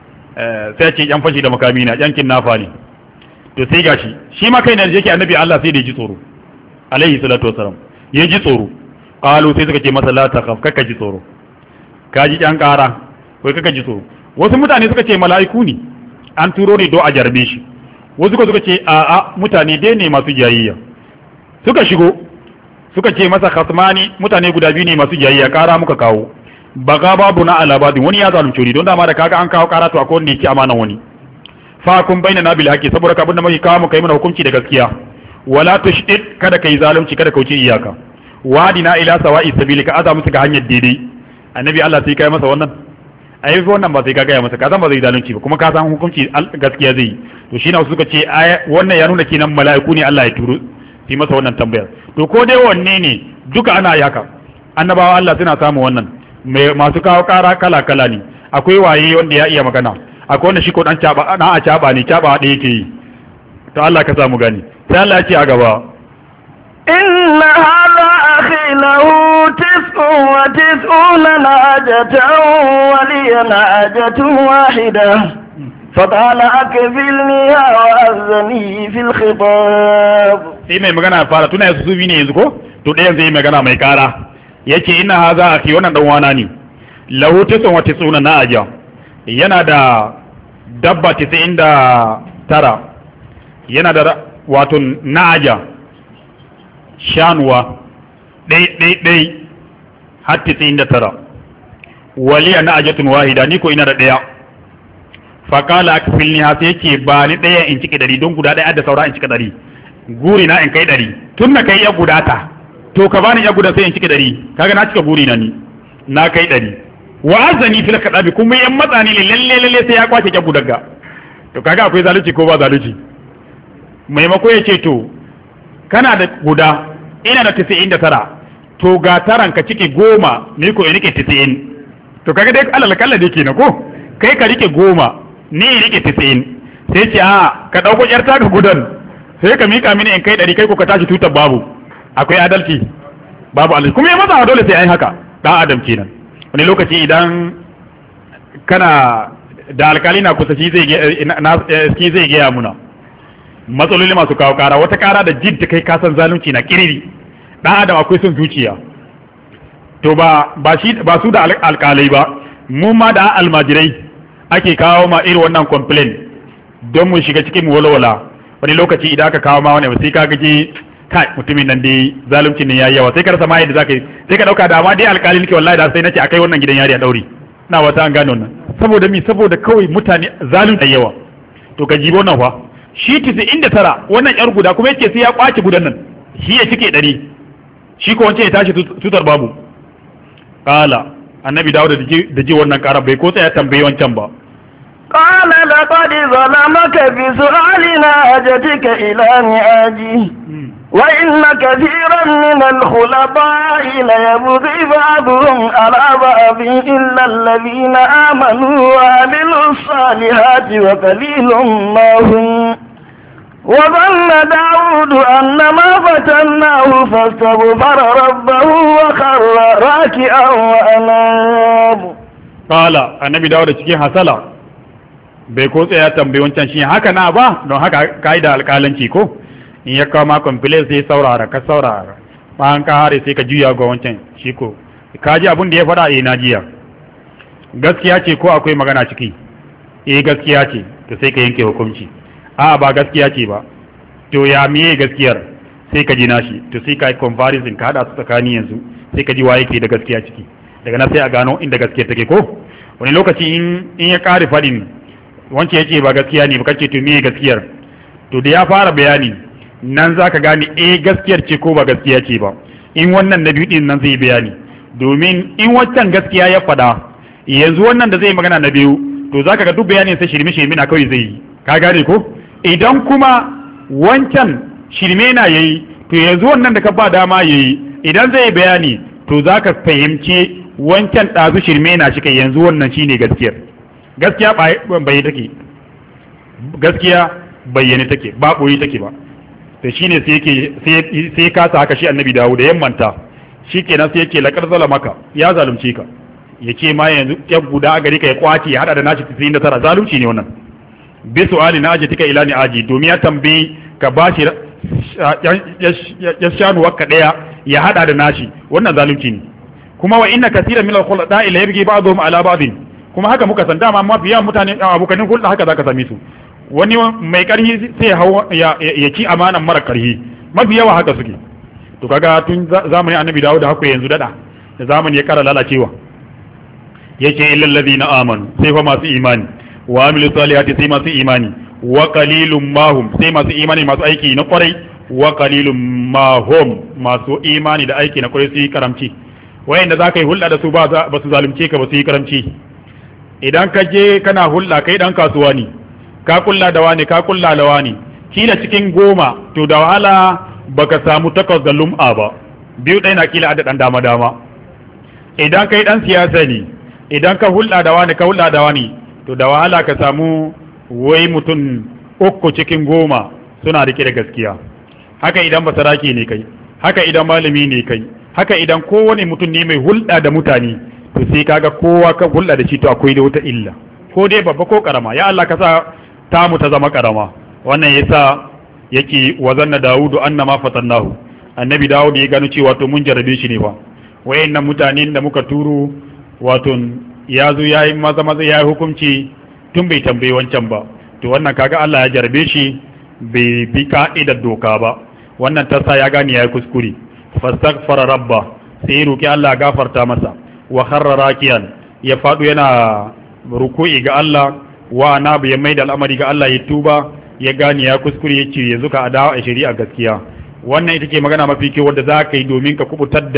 sai ce yan fashi da makami na yankin nafa ne to sai gashi shi ma kai ne yake annabi Allah sai da ji tsoro alaihi salatu wasalam ya ji tsoro qalu sai suka ce masa la takhaf kaka ji tsoro ka ji yan kara wai kaka ji tsoro wasu mutane suka ce mala'iku ne an turo ne do a jarbe shi wasu suka ce a a mutane dai ne masu jayayya suka shigo suka ce masa khasmani mutane guda biyu ne masu jayayya kara muka kawo baga babu na alabadin wani ya zalunce ni don dama da kaga an kawo karatu akwai wanda yake amanan wani fa kun bainana bil haqqi saboda ka abinda muke kawo mu kai mana hukunci da gaskiya wala tushdid kada kai zalunci kada kauce iyaka wadina ila sawa'i sabili ka aza musu ga hanyar daidai annabi Allah sai kai masa wannan ai wannan ba sai ka gaya masa ka san ba zai zalunci ba kuma ka san hukunci gaskiya zai to shine wasu suka ce wannan ya nuna kenan mala'iku ne Allah ya turo sai masa wannan tambayar to ko dai wanne ne duka ana yi haka annabawa Allah suna samu wannan masu kawo kara kala-kala ne akwai waye wanda ya iya magana akwai wanda shi ko dan caba na a caba ne caba da yake yi to Allah ka samu gani sai Allah ya ce a gaba inna hadha akhi lahu tis'un wa tis'una najatan wa li najatun wahida فقال أكفلني وأذني في الخطاب sai mai magana fara tuna yasu zubi ne yanzu ko to ɗayan zai magana mai kara yace ina haza akhi wannan dan wana ne lahu tisun wa tisuna na aja yana da dabba tisa'in da tara yana da wato na aja shanuwa ɗai ɗai ɗai har tisa'in da tara waliya na ajatun wahida ni ko ina da ɗaya faƙala akfilni ha sai yake ba ni ɗaya in cike ɗari don guda ɗaya da saura in cike ɗari guri na in kai ɗari tun na kai ya guda ta to ka bani ya guda sai in cike ɗari kaga na cika guri na ni na kai ɗari wa azani fil kadabi kuma yan matsani ne lalle lalle sai ya kwace kyabu daga to kaga akwai zalunci ko ba zalunci maimako ya ce to kana da guda ina da tisa'in da tara to ga taran ka cike goma ni ko in rike tisa'in to kaga dai alal kalla dai kenan ko kai ka rike goma ni in rike tisa'in sai ce a ka dauko yar taka gudan sai ka mika mini in kai ɗari kai ko ka tashi tutar babu akwai adalci babu adalci kuma ya matsawa dole sai ai haka dan adam kenan wani lokaci idan kana da alkali na kusa shi zai zai gaya muna matsaloli masu kawo kara wata kara da jidda kai kasan zalunci na kiriri dan adam akwai son zuciya to ba ba shi ba su da alkalai ba mu ma da almajirai ake kawo ma irin wannan complaint don mu shiga cikin walwala wani lokaci idan aka kawo ma wani sai ka gaji kai mutumin nan dai zalunci ne yayi yawa sai ka rasa ma yadda zaka yi sai ka dauka da ma dai alƙali nake wallahi da sai nace akai wannan gidan yari a daure ina wata an gane wannan saboda mi saboda kawai mutane zalunci yawa to ka jibo nan fa shi tisa'in da tara wannan yar guda kuma yake sai ya kwace gudan nan shi ya cike ɗari shi ko wance ya tashi tutar babu kala annabi dawo da ji wannan karar bai ko tsaya tambayi wancan ba قال لقد ظلمك بسؤال ناجتك إلى نعاجه وإن كثيرا من الخلطاء ليبغي بعضهم على بعض إلا الذين آمنوا وعملوا الصالحات وقليل ما هم وظن داود أنما فتناه فاستغفر ربه وخر راكعا وأناب قال النبي داود cikin hasala bai ko tsaya tambayi wancan shi haka na ba don haka kaida alƙalanci ko in ya kawo ma complaint sai saurara ka saurara bayan ka hare sai ka juya ga wancan shi ko ka ji abin da ya faɗa eh na jiya gaskiya ce ko akwai magana ciki eh gaskiya ce to sai ka yanke hukunci a ba gaskiya ce ba to ya miye gaskiyar sai ka ji nashi to sai ka yi comparison ka hada su tsakani yanzu sai ka ji waye ke da gaskiya ciki daga nan sai a gano inda gaskiya take ko wani lokaci in in ya kare fadin wance yake ba gaskiya ne ba kace to miye gaskiyar to da ya fara bayani nan zaka gane eh gaskiyar ce ko ba gaskiya ce ba in wannan na biyu din nan zai bayani domin in wancan gaskiya ya fada yanzu wannan da zai magana na biyu to zaka ga duk bayanin sai shirme shirme na kawai zai yi ka gane ko idan kuma wancan shirme na yayi to yanzu wannan da ka ba dama yayi idan zai bayani to zaka fahimce wancan dazu shirme na shi kai yanzu wannan shine gaskiyar gaskiya bayyane take gaskiya bayyane take ba boye take ba to shine sai yake sai sai ka sa haka shi annabi Dawud da yammanta shikenan sai yake laqad zalamaka ya zalunce ka yace ma yanzu ya guda a gari ka ya kwace ya hada da nashi tisa'in da tara zalunci ne wannan bi su'ali na aji tika ila ni aji domin ya tambayi ka bashi ya shanu wakka daya ya hada da nashi wannan zalunci ne kuma wa inna kaseeran min al-khulata ila yabghi ba'dhum ala ba'd kuma haka muka san dama mafiya mutane abokanin hulɗa haka zaka same su wani mai karhi sai ya ci amanan mara karhi mafi yawa haka suke to kaga tun zamanin annabi Dawud da haka yanzu dada da zamani ya kara lalacewa yake illal ladina amanu sai fa masu imani wa amilu salihati sai masu imani wa qalilum mahum sai masu imani masu aiki na kwarai wa qalilum mahum masu imani da aiki na kwarai su yi karamci wayanda zaka yi hulɗa da su ba ba su zalunce ka ba su yi karamci idan ka je kana hulɗa kai dan kasuwa ne ka kulla da wani ka kulla da wani kila cikin goma to da wahala baka samu takwas da lum'a ba biyu ɗaya na kila da dan dama dama idan kai dan siyasa ne idan ka hulɗa da wani ka hulɗa da wani to da wahala ka samu wai mutum uku cikin goma suna rike da gaskiya haka idan basarake ne kai haka idan malami ne kai haka idan kowane mutum ne mai hulɗa da mutane to sai kaga kowa ka hulɗa da shi to akwai da wata illa ko dai babba ko karama ya Allah ka sa tamu ta zama karama wannan yasa yake wazanna Dawudu annama fatannahu annabi Dawud ya gano cewa to mun jarabe shi ne fa wayannan mutanen da muka turo wato ya zo yayi maza maza yayi hukunci tun bai tambaye wancan ba to wannan kaga Allah ya jarabe shi bai bi ka'idar doka ba wannan tasa ya gane yayi kuskure fastaghfara rabba sai roki Allah gafarta masa wa kharra rakiyan ya fadu yana ruku'i ga Allah wa anabu ya maida al'amari ga Allah ya tuba ya gane ya kuskure ya ce yanzu ka adawa a shari'a gaskiya wannan ita ce magana mafi kyau wadda za ka yi domin ka kubutar da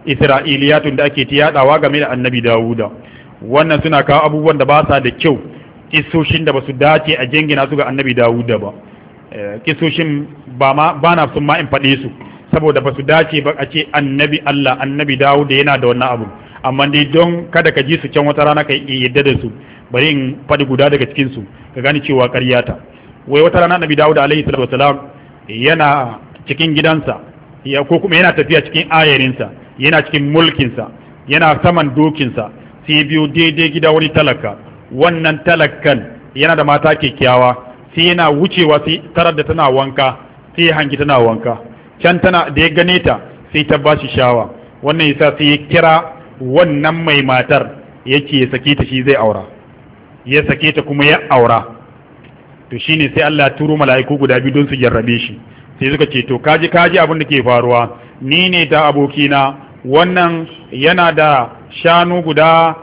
isra'iliyatun da ake tiyadawa game da annabi Dawuda. Wannan suna kawo abubuwan da ba sa da kyau, kisoshin da ba su dace a jingina su ga annabi Dawuda ba. Kisoshin ba ma ba na sun ma in faɗe su saboda ba su dace ba a ce annabi Allah annabi Dawuda yana da wannan abu, amma dai don kada ka ji su can wata rana ka yadda da su, bari in faɗi guda daga cikin su ka gane cewa ƙaryata. Wai wata rana annabi Dawuda alaihi salatu wasalam yana cikin gidansa ya ko kuma yana tafiya cikin ayarinsa, yana cikin mulkinsa, yana saman dokinsa, sai biyo daidai gida wani talaka. Wannan talakan yana da mata kyakkyawa, sai yana wucewa sai tarar da tana wanka, sai hangi tana wanka can tana da ya gane ta sai ta bashi shawa. Wannan yasa sai ya kira wannan mai matar yake ya sake ta, shi zai aura, ya sake ta kuma ya aura. To shine sai Allah ya turo mala'iku guda biyu don su jarrabe shi, sai suka ce to kaji kaji abin da ke faruwa, ni ne da abokina wannan yana da shanu guda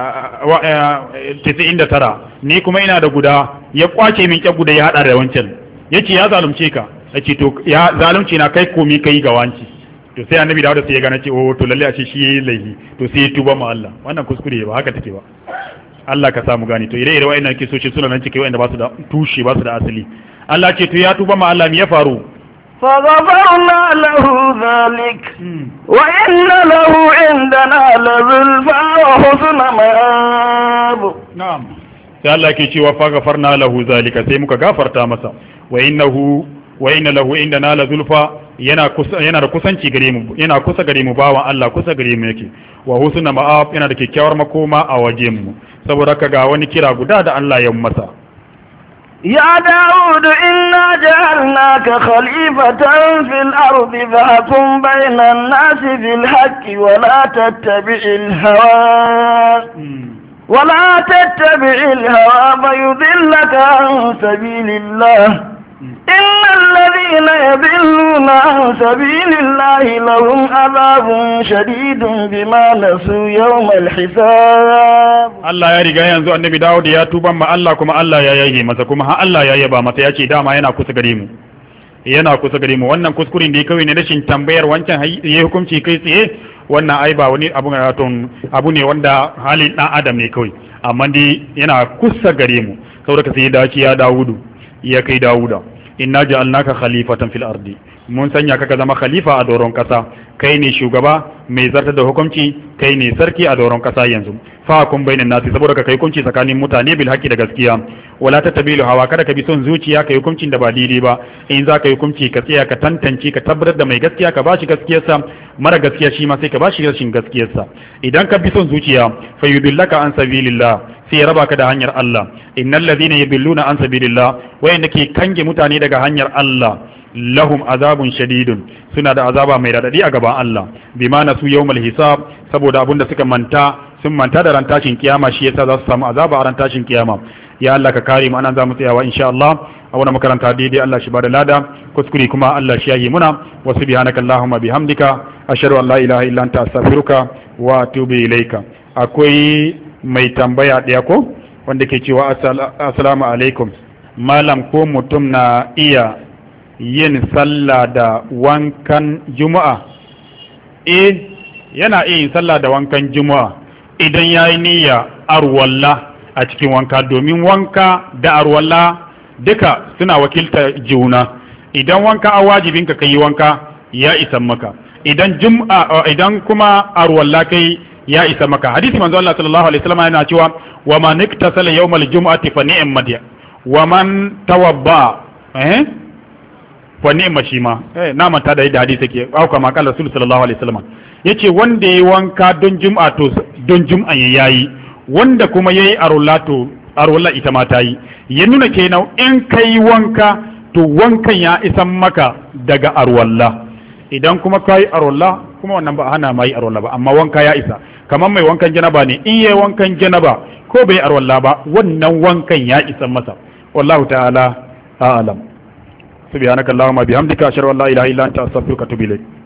tisa'in da tara, ni kuma ina da guda, ya kwace min kyan guda ya hada da wancan, yace ya zalunce ka, yace to ya zalunci na kai komi kai ga wanci. To sai annabi Dawud sai ya gane ce oh to lalle a ce shi yayi laifi, to sai ya tuba ma Allah. Wannan kuskure ba haka take ba, Allah ka samu gani. To ire ire wa'annan kisoci suna nan cike wa'anda ba su da tushe, ba su da asali. Allah ce to ya tuba ma Allah, me ya faru? فغفرنا له ذلك وإن له عندنا لزلفى وحسن مآب. نعم. sai Allah ke cewa fa gafarna lahu zalika, sai muka gafarta masa. Wa innahu wa inna lahu indana la zulfa, yana kusa yana da kusanci gare mu, yana kusa gare mu bawan Allah, kusa gare mu yake. Wa husna ma'ab, yana da kyakkyawar makoma a wajen mu. Saboda ka ga wani kira guda da Allah ya masa. يا داود إنا جعلناك خليفة في الأرض فاحكم بين الناس بالحق ولا تتبع الهوى ولا تتبع الهوى فيضلك عن سبيل الله إن الذين يضلون عن سبيل الله لهم عذاب شديد بما نسوا يوم الحساب. Allah ya riga yanzu annabi Dawud ya tuban ma Allah, kuma Allah ya yaye masa, kuma har Allah ya yaba masa, ya ce dama yana kusa gare mu, yana kusa gare mu. Wannan kuskuren da kawai ne rashin tambayar wancan ya hukunci kai tsaye, wannan ai ba wani abu abu ne wanda halin dan adam ne kawai, amma dai yana kusa gare mu. Saboda sai ya dace ya Dawudu, ya kai Dawuda, inna ja'alnaka khalifatan fil ardi, mun sanya ka zama khalifa a doron kasa, kai ne shugaba mai zartar da hukunci, kai ne sarki a doron kasa yanzu. Fa kun bainan nasi, saboda ka kai hukunci tsakanin mutane bil haqqi da gaskiya, wala tatabilu hawa, kada ka bi son zuciya kai hukuncin da ba daidai ba. In za ka yi hukunci ka tsaya ka tantance, ka tabbatar da mai gaskiya ka bashi gaskiyarsa, mara gaskiya shi ma sai ka bashi rashin gaskiyarsa. Idan ka bi son zuciya fa yudillaka an sabilillah, sai ya raba ka da hanyar Allah. Innal ladhina yudilluna an sabilillah, wayanda ke kange mutane daga hanyar Allah, lahum azabun shadidun, suna da azaba mai radadi a gaban Allah. Bima nasu yawmal hisab, saboda abunda suka manta, sun manta da ran tashin kiyama, shi yasa za su samu azaba a ran tashin kiyama. Ya Allah ka kare mu, anan za mu tsayawa insha Allah. A wannan makaranta daidai Allah shi bada lada, kuskure kuma Allah shi yayi muna. Wa subhanaka allahumma bihamdika, ashhadu an la ilaha illa anta astaghfiruka wa atubu ilaika. Akwai mai tambaya ɗaya ko wanda ke cewa assalamu alaikum malam, ko mutum na iya yin sallah da wankan juma'a? Eh, yana iya yin sallah da wankan juma'a idan ya yi niyya arwalla a cikin wanka, domin wanka da arwalla duka suna wakilta juna. Idan wanka a wajibin ka yi wanka ya isa maka, idan jum'a idan kuma arwalla kai ya isa maka. Hadisi manzo Allah sallallahu alaihi wasallam yana cewa wa man iktasala yawmal jum'ati fa ni'mat, wa man tawabba eh fa ni'ma shi ma eh na manta da hadisi ke auka ma kala rasul sallallahu alaihi wasallam yace wanda yayi wanka don jum'a to don jum'a yayi, wanda kuma yayi arwalla to arwalla ita ma ta yi. Ya nuna kenan in kai wanka to wankan ya isan maka daga arwalla. Idan kuma kai arwalla kuma wannan ba hana mai arwalla ba, amma wanka ya isa. Kamar mai wankan janaba ne, in yayi wankan janaba ko bai arwalla ba, wannan wankan ya isan masa. Wallahu ta'ala a'lam. Subhanakallahumma bihamdika, ashhadu an la ilaha illa anta astaghfiruka wa atubu ilayk.